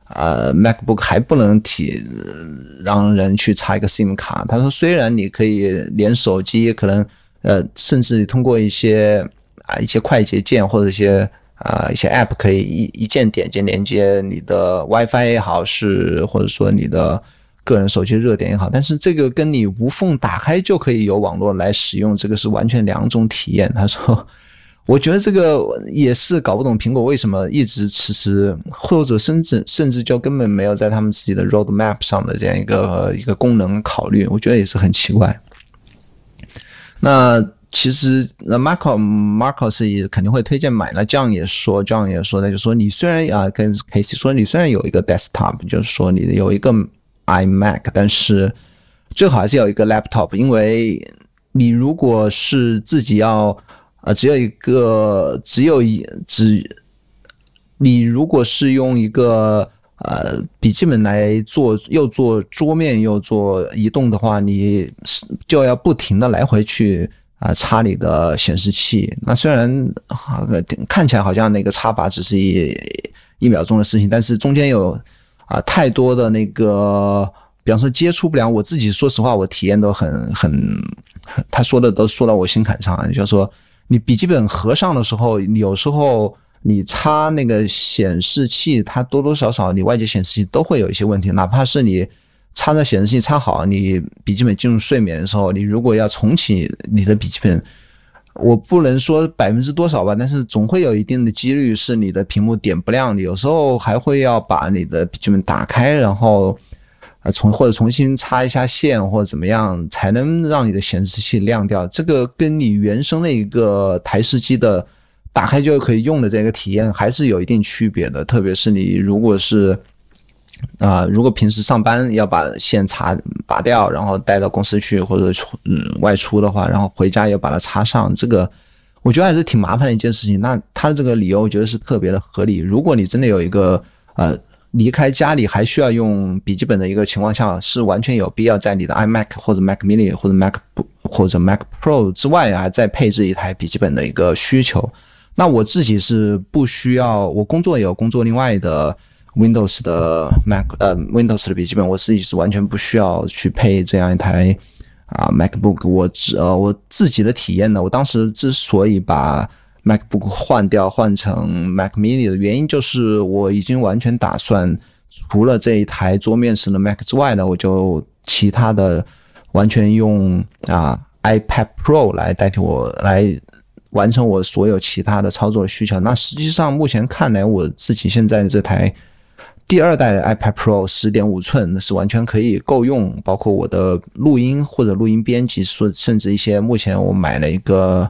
呃 MacBook 还不能体让人去插一个 SIM 卡。他说虽然你可以连手机可能呃甚至通过一些啊一些快捷键或者一些啊一些 App 可以一一键点击连接你的 WiFi 也好，是或者说你的个人手机热点也好，但是这个跟你无缝打开就可以有网络来使用，这个是完全两种体验。他说我觉得这个也是搞不懂苹果为什么一直迟迟，或者甚至甚至就根本没有在他们自己的 roadmap 上的这样一个一个功能考虑，我觉得也是很奇怪。那其实那 Marco Marco 是肯定会推荐买，那 John 也说 John 也说的就是说你虽然啊跟 Casey 说你虽然有一个 desktop， 就是说你有一个 iMac， 但是最好还是有一个 laptop， 因为你如果是自己要呃，只有一个，只有一只，你如果是用一个呃笔记本来做，又做桌面又做移动的话，你就要不停的来回去啊、呃、插你的显示器。那虽然、呃、看起来好像那个插拔只是一一秒钟的事情，但是中间有啊、呃、太多的那个，比方说接触不良，我自己说实话，我体验都很很，他说的都说到我心坎上，就是说。你笔记本合上的时候，有时候你插那个显示器，它多多少少你外接显示器都会有一些问题，哪怕是你插在显示器插好，你笔记本进入睡眠的时候，你如果要重启你的笔记本，我不能说百分之多少吧，但是总会有一定的几率是你的屏幕点不亮，你有时候还会要把你的笔记本打开，然后呃，重或者重新插一下线或者怎么样才能让你的显示器亮掉，这个跟你原生的一个台式机的打开就可以用的这个体验还是有一定区别的，特别是你如果是啊、呃，如果平时上班要把线插拔掉，然后带到公司去或者嗯外出的话，然后回家也把它插上，这个我觉得还是挺麻烦的一件事情。那他的这个理由我觉得是特别的合理，如果你真的有一个呃离开家里还需要用笔记本的一个情况下，是完全有必要在你的 iMac 或者 Mac mini 或者 Mac 或者 Mac Pro 之外啊，再配置一台笔记本的一个需求。那我自己是不需要，我工作也有工作另外的 Windows 的 Mac 呃 Windows 的笔记本，我自己是完全不需要去配这样一台啊 MacBook。我呃我自己的体验呢，我当时之所以把MacBook 换掉换成 Mac mini 的原因，就是我已经完全打算除了这一台桌面式的 Mac 之外呢，我就其他的完全用啊 iPad Pro 来代替我来完成我所有其他的操作的需求。那实际上目前看来，我自己现在这台第二代的 iPad Pro 十点五 寸是完全可以够用，包括我的录音或者录音编辑，甚至一些目前我买了一个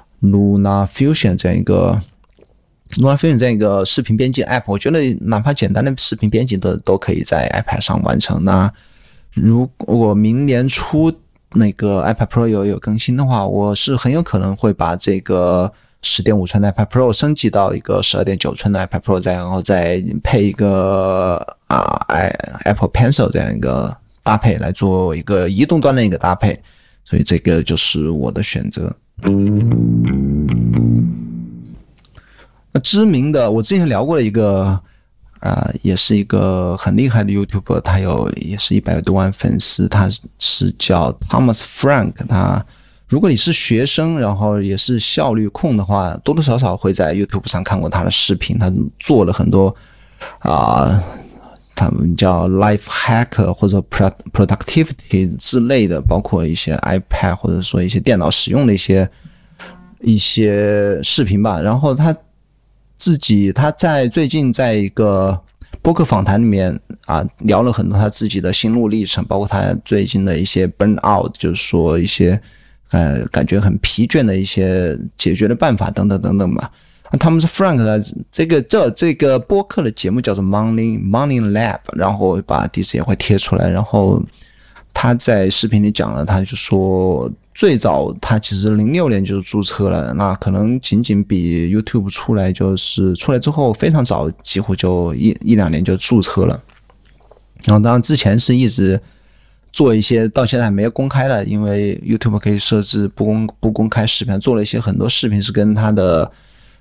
Luna Fusion 这样一个 Luna Fusion 这样一个视频编辑 App， 我觉得哪怕简单的视频编辑都都可以在 iPad 上完成。那如果明年初那个 iPad Pro 有有更新的话，我是很有可能会把这个 十点五 寸的 iPad Pro 升级到一个 十二点九 寸的 iPad Pro， 再然后再配一个啊 Apple Pencil 这样一个搭配来做一个移动端的一个搭配，所以这个就是我的选择。那知名的，我之前聊过的一个啊、呃，也是一个很厉害的 YouTuber， 他有也是一百多万粉丝，他是叫 Thomas Frank。他如果你是学生，然后也是效率控的话，多多少少会在 YouTube 上看过他的视频。他做了很多啊、呃，他们叫 Life Hack 或者 Productivity 之类的，包括一些 iPad 或者说一些电脑使用的一些一些视频吧。然后他自己他在最近在一个播客访谈里面啊，聊了很多他自己的心路历程，包括他最近的一些 burn out， 就是说一些呃感觉很疲倦的一些解决的办法等等等等吧。他们是 Frank 的这个这这个播客的节目叫做 Morning Morning Lab， 然后把地址也会贴出来。然后他在视频里讲了，他就说最早他其实零六年就注册了，那可能仅仅比 YouTube 出来就是出来之后非常早，几乎就一一两年就注册了。然后当然之前是一直做一些到现在还没有公开的，因为 YouTube 可以设置不公不公开视频，做了一些很多视频是跟他的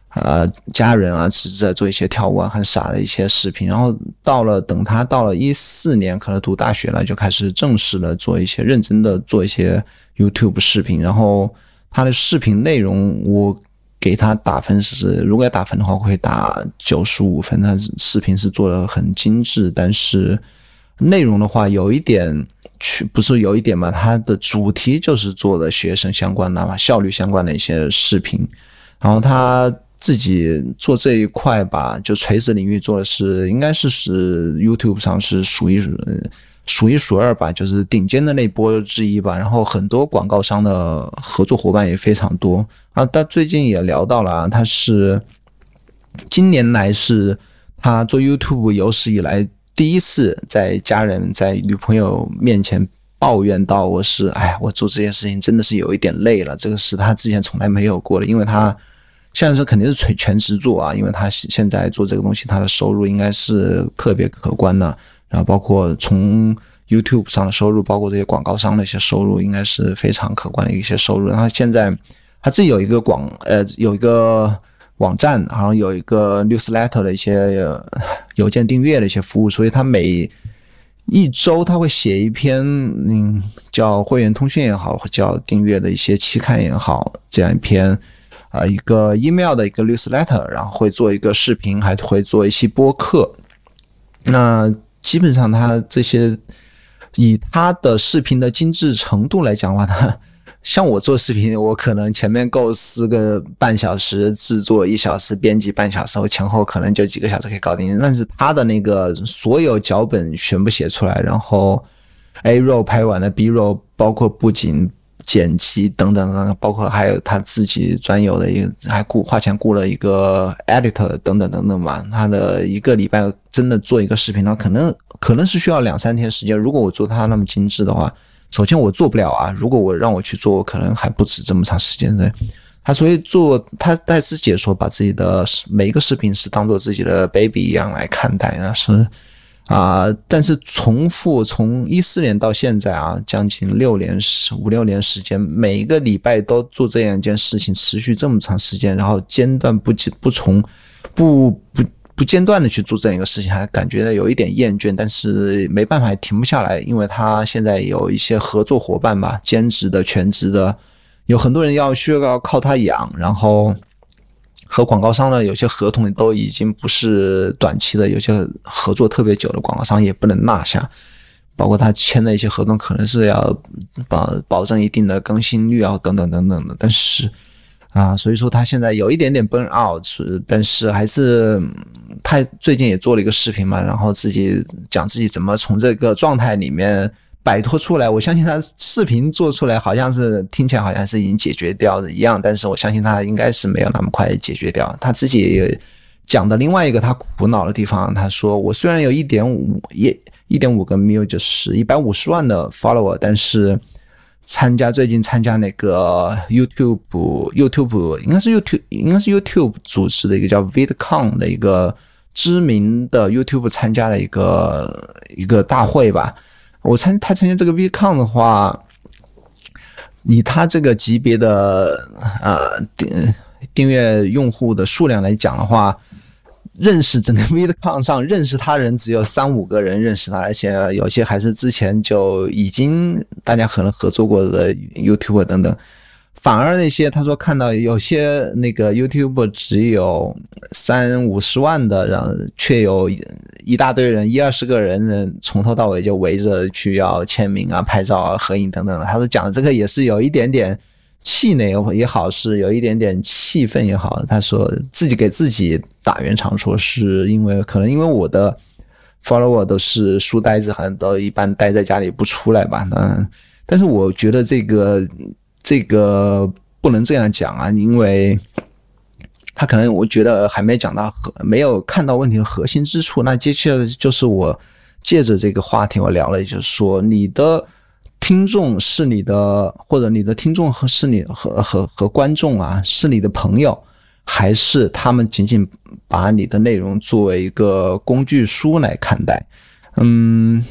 呃家人啊只是在做一些跳舞啊很傻的一些视频，然后到了等他到了一四年可能读大学了，就开始正式的做一些认真的做一些 YouTube 视频，然后他的视频内容我给他打分是，如果要打分的话会打九十五分，他视频是做的很精致，但是内容的话有一点不是有一点嘛，它的主题就是做的学生相关的嘛，效率相关的一些视频，然后他自己做这一块吧，就垂直领域做的是应该是是 YouTube 上是数一数一数二吧，就是顶尖的那波之一吧，然后很多广告商的合作伙伴也非常多啊。他最近也聊到了啊，他是今年来是他做 YouTube 有史以来第一次在家人在女朋友面前抱怨到我是哎，我做这件事情真的是有一点累了，这个是他之前从来没有过的，因为他现在说肯定是全职做啊，因为他现在做这个东西他的收入应该是特别可观的，然后包括从 YouTube 上的收入，包括这些广告商的一些收入，应该是非常可观的一些收入。然后现在他自己有一个广呃有一个网站，然后有一个 newsletter 的一些、呃、邮件订阅的一些服务，所以他每一周他会写一篇嗯叫会员通讯也好，叫订阅的一些期刊也好，这样一篇啊、呃、一个 email 的一个 newsletter， 然后会做一个视频，还会做一期播客。那基本上他这些以他的视频的精致程度来讲的话，他像我做视频，我可能前面构思个半小时，制作一小时，编辑半小时，我前后可能就几个小时可以搞定。但是他的那个所有脚本全部写出来，然后 A roll 拍完了 B roll 包括布景剪辑等等等等，包括还有他自己专有的一个还雇花钱雇了一个 editor 等等等等吧。他的一个礼拜真的做一个视频呢，可能可能是需要两三天时间。如果我做他那么精致的话，首先我做不了啊，如果我让我去做，我可能还不止这么长时间的。他所以做他在自己也说，把自己的每一个视频是当做自己的 baby 一样来看待，那是啊、呃，但是重复从一四年到现在啊，将近六年五六年时间，每一个礼拜都做这样一件事情，持续这么长时间，然后间断不不从不不。不间断的去做这样一个事情，还感觉到有一点厌倦，但是没办法，停不下来，因为他现在有一些合作伙伴吧，兼职的、全职的，有很多人要需要靠他养，然后和广告商的有些合同都已经不是短期的，有些合作特别久的广告商也不能落下，包括他签的一些合同可能是要保保证一定的更新率啊，等等等等的，但是。啊，所以说他现在有一点点 burn out， 但是还是他最近也做了一个视频嘛，然后自己讲自己怎么从这个状态里面摆脱出来。我相信他视频做出来好像是听起来好像是已经解决掉的一样，但是我相信他应该是没有那么快解决掉。他自己也讲的另外一个他苦恼的地方，他说我虽然有 一点五 一点五个 mil 就是一百五十万的 follower， 但是参加最近参加那个 YouTube YouTube 应该是 YouTube 应该是 YouTube 组织的一个叫 VidCon 的一个知名的 YouTube 参加的一个一个大会吧。我参他参加这个 VidCon 的话，以他这个级别的呃订订阅用户的数量来讲的话，认识整个 VidCon 上认识他人只有三五个人认识他，而且有些还是之前就已经大家可能合作过的 YouTuber 等等。反而那些他说看到有些那个 YouTuber 只有三五十万的，然后却有一大堆人一二十个人从头到尾就围着去要签名啊、拍照啊、合影等等的。他说讲的这个也是有一点点气馁也好，是有一点点气愤也好，他说自己给自己打圆场，说是因为可能因为我的 follower 都是书呆子，好像都一般待在家里不出来吧。嗯，但是我觉得这个这个不能这样讲啊，因为他可能我觉得还没讲到，没有看到问题的核心之处。那接下来就是我借着这个话题我聊了，就是说你的听众是你的，或者你的听众和是你和和和观众啊，是你的朋友，还是他们仅仅把你的内容作为一个工具书来看待？嗯，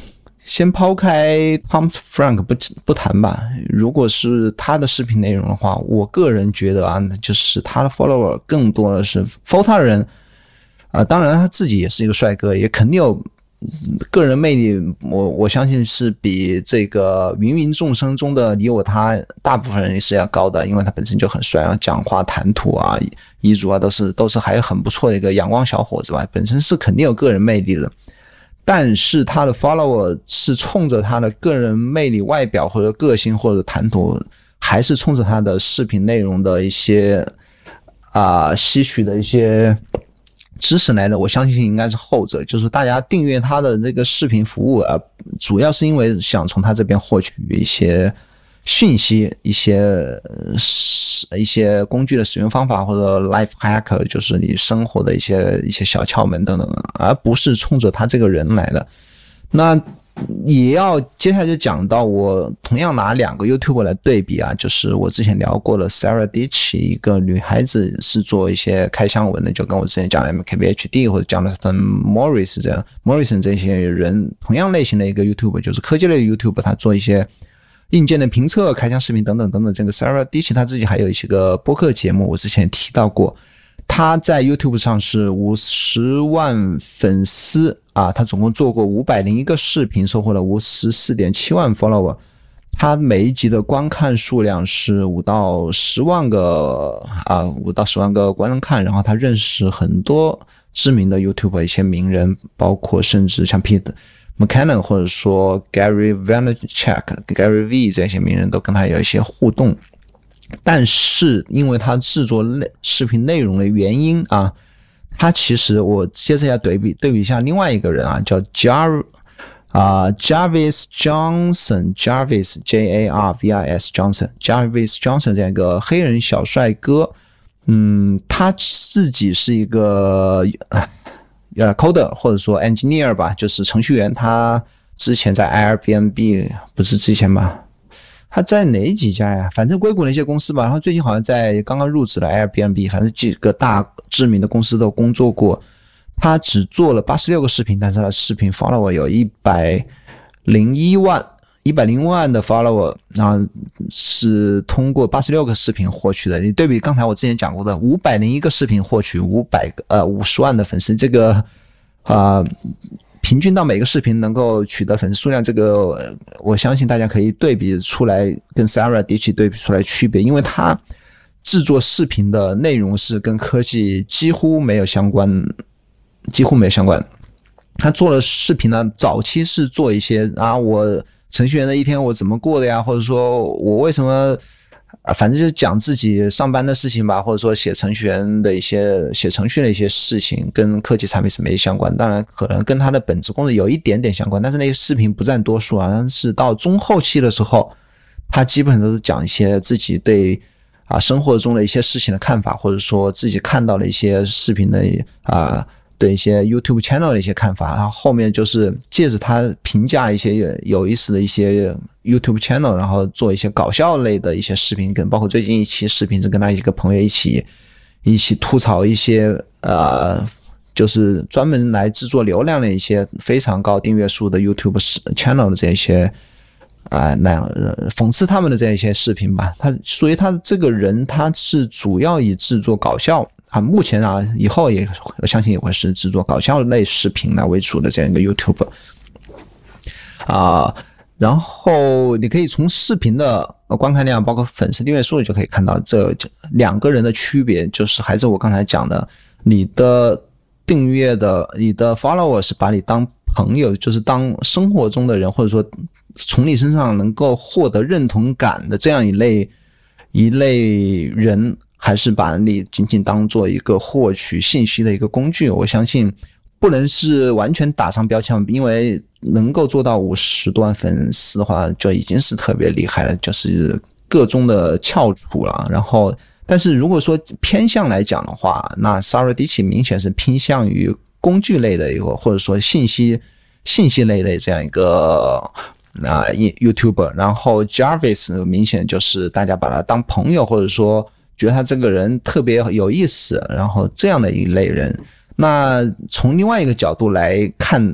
先抛开 Thomas Frank 不不谈吧，如果是他的视频内容的话，我个人觉得啊，就是他的 follower 更多的是 follow 他的人啊、呃，当然他自己也是一个帅哥，也肯定有个人魅力，我我相信是比这个芸芸众生中的你我他大部分人是要高的，因为他本身就很帅啊，讲话谈吐啊、衣着啊都是都是还很不错的一个阳光小伙子吧，本身是肯定有个人魅力的。但是他的 follower 是冲着他的个人魅力、外表或者个性或者谈吐，还是冲着他的视频内容的一些啊、呃、吸取的一些知识来的？我相信应该是后者，就是大家订阅他的这个视频服务啊，主要是因为想从他这边获取一些讯息、一些一些工具的使用方法，或者 life hack， 就是你生活的一些一些小窍门等等，而不是冲着他这个人来的。那也要接下来就讲到，我同样拿两个 YouTuber 来对比啊，就是我之前聊过的 Sarah Dietschy， 一个女孩子是做一些开箱文的，就跟我之前讲的 M K B H D 或者 Jonathan Morris 这样 Morrison 这些人同样类型的一个 YouTuber， 就是科技类的 YouTuber， 他做一些硬件的评测、开箱视频等等等等。这个 Sarah Dietschy 他自己还有一些个播客节目，我之前也提到过。他在 YouTube 上是五十万粉丝啊，他总共做过五百零一个视频，收获了 五十四点七万 follower。他每一集的观看数量是五到十万个啊，五到十万个观看。然后他认识很多知名的 YouTuber 一些名人，包括甚至像 Pete McKinnon 或者说 Gary Vaynerchuk、Gary V 这些名人都跟他有一些互动。但是因为他制作视频内容的原因啊，他其实我接着要对比对比一下另外一个人啊，叫 Jar 啊 Jarvis Johnson Jarvis J A R V I S Johnson Jarvis Johnson 这样一个黑人小帅哥。嗯，他自己是一个呃 coder 或者说 engineer 吧，就是程序员。他之前在 Airbnb 不是之前吧，他在哪几家呀？反正硅谷那些公司吧，然后最近好像在刚刚入职了 Airbnb， 反正几个大知名的公司都工作过。他只做了八十六个视频，但是他的视频 follower 有一百零一万一百零一万的 follower， 然后是通过八十六个视频获取的。你对比刚才我之前讲过的五百零一个视频获取五百个呃五十万的粉丝，这个啊。呃平均到每个视频能够取得粉丝数量，这个我相信大家可以对比出来，跟 Sarah Dietschy 对比出来区别，因为他制作视频的内容是跟科技几乎没有相关，几乎没有相关。他做的视频呢，早期是做一些啊，我程序员的一天我怎么过的呀，或者说我为什么。反正就讲自己上班的事情吧，或者说写程序员的一些写程序的一些事情，跟科技产品是没相关。当然可能跟他的本职工作有一点点相关，但是那些视频不占多数啊。但是到中后期的时候，他基本上都是讲一些自己对啊生活中的一些事情的看法，或者说自己看到的一些视频的啊对一些 YouTube channel 的一些看法。然后后面就是借着他评价一些有意思的一些 YouTube channel， 然后做一些搞笑类的一些视频，跟包括最近一期视频是跟他一个朋友一起一起吐槽一些呃，就是专门来制作流量的一些非常高订阅数的 YouTube channel 的这些啊、呃，那样讽刺他们的这一些视频吧。他所以他这个人他是主要以制作搞笑啊，目前啊以后也我相信也会是制作搞笑类视频来为主的这样一个 YouTuber 啊。然后你可以从视频的观看量包括粉丝订阅数就可以看到这两个人的区别，就是还是我刚才讲的，你的订阅的你的 follower 是把你当朋友，就是当生活中的人，或者说从你身上能够获得认同感的这样一类一类人，还是把你仅仅当做一个获取信息的一个工具。我相信不能是完全打上标签，因为能够做到五十多万粉丝的话就已经是特别厉害了，就是个中的翘楚了。然后但是如果说偏向来讲的话，那 Sarah Dietschy 明显是偏向于工具类的一个，或者说信息信息类的这样一个啊 YouTuber。 然后 Jarvis 明显就是大家把他当朋友，或者说觉得他这个人特别有意思，然后这样的一类人。那从另外一个角度来看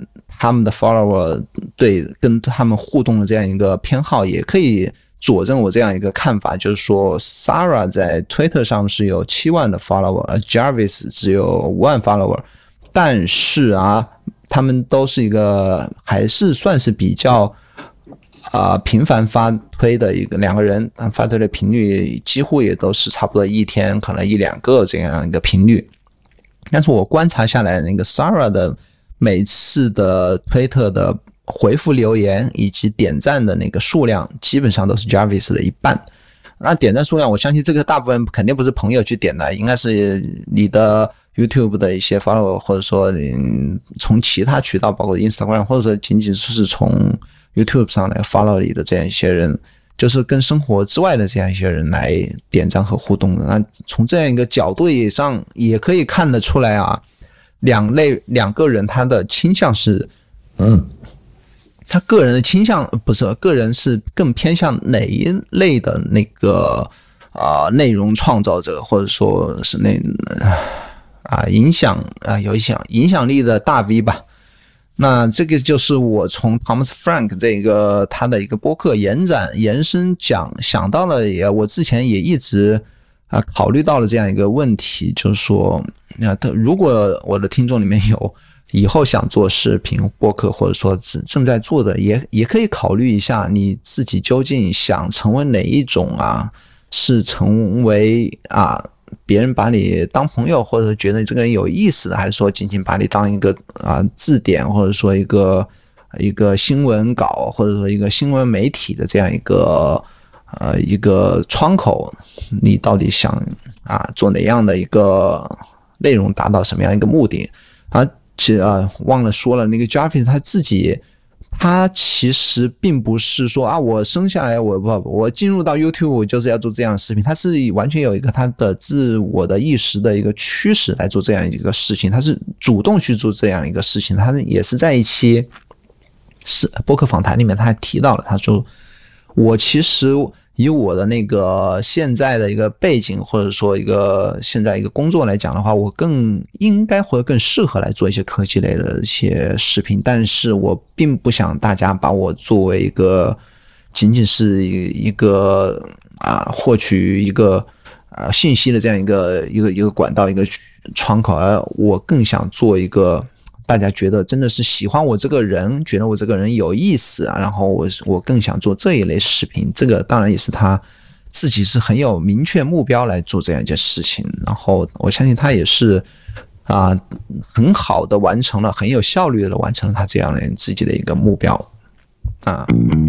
他们的 follower 对跟他们互动的这样一个偏好，也可以佐证我这样一个看法，就是说 Sarah 在 Twitter 上是有七万的 follower， 而 Jarvis 只有五万 follower， 但是啊，他们都是一个还是算是比较啊、呃，频繁发推的一个两个人，发推的频率几乎也都是差不多一天可能一两个这样一个频率。但是我观察下来，那个 Sarah 的每次的推特的回复留言以及点赞的那个数量，基本上都是 Jarvis 的一半。那点赞数量，我相信这个大部分肯定不是朋友去点的，应该是你的 YouTube 的一些 follower， 或者说你从其他渠道，包括 Instagram， 或者说仅仅是从 YouTube 上来 follow 你的这样一些人，就是跟生活之外的这样一些人来点赞和互动的。那从这样一个角度上也可以看得出来啊，两类两个人他的倾向是，嗯，他个人的倾向不是个人是更偏向哪一类的那个啊、呃、内容创造者，或者说是那啊影响啊有影响影响力的大 V 吧。那这个就是我从 Thomas Frank 这个他的一个播客延展延伸讲想到了，也我之前也一直啊考虑到了这样一个问题，就是说，那如果我的听众里面有以后想做视频播客，或者说正在做的，也也可以考虑一下你自己究竟想成为哪一种啊？是成为啊别人把你当朋友，或者觉得你这个人有意思的，还是说仅仅把你当一个啊字典，或者说一个一个新闻稿，或者说一个新闻媒体的这样一个呃一个窗口？你到底想啊做哪样的一个内容，达到什么样一个目的？啊，其实啊忘了说了，那个 Jarvis 他自己。他其实并不是说啊，我生下来我不我进入到 YouTube 我就是要做这样的视频，他是完全有一个他的自我的意识的一个驱使来做这样一个事情，他是主动去做这样一个事情。他也是在一期是播客访谈里面他还提到了，他说我其实以我的那个现在的一个背景，或者说一个现在一个工作来讲的话，我更应该或者更适合来做一些科技类的一些视频，但是我并不想大家把我作为一个仅仅是一个啊获取一个啊信息的这样一个一个一个管道一个窗口，而我更想做一个大家觉得真的是喜欢我这个人，觉得我这个人有意思啊，然后我我更想做这一类视频。这个当然也是他自己是很有明确目标来做这样一件事情，然后我相信他也是啊很好的完成了，很有效率的完成了他这样的自己的一个目标啊。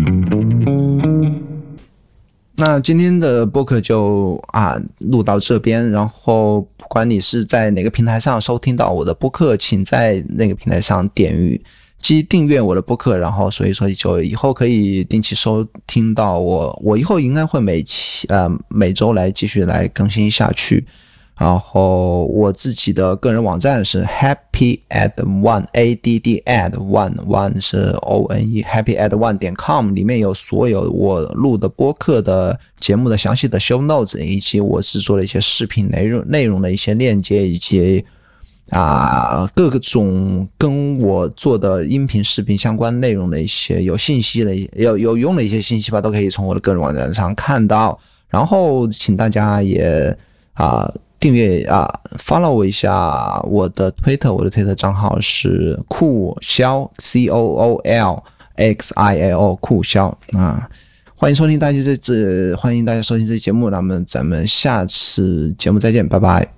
那今天的播客就啊录到这边，然后不管你是在哪个平台上收听到我的播客，请在那个平台上点击订阅我的播客，然后所以说就以后可以定期收听到我，我以后应该会每期呃每周来继续来更新下去。然后我自己的个人网站是 happy at one a d d at one one 是 o n e happy at one 点 com， 里面有所有我录的播客的节目的详细的 show notes， 以及我制作的一些视频内容内容的一些链接，以及啊各种跟我做的音频视频相关内容的一些有信息的有有用的一些信息吧，都可以从我的个人网站上看到。然后请大家也啊订阅啊 follow 我一下我的推特，我的推特账号是酷肖 C O O L X I L O 酷肖啊，欢迎收听大家这这欢迎大家收听这期节目，那么咱们下次节目再见，拜拜。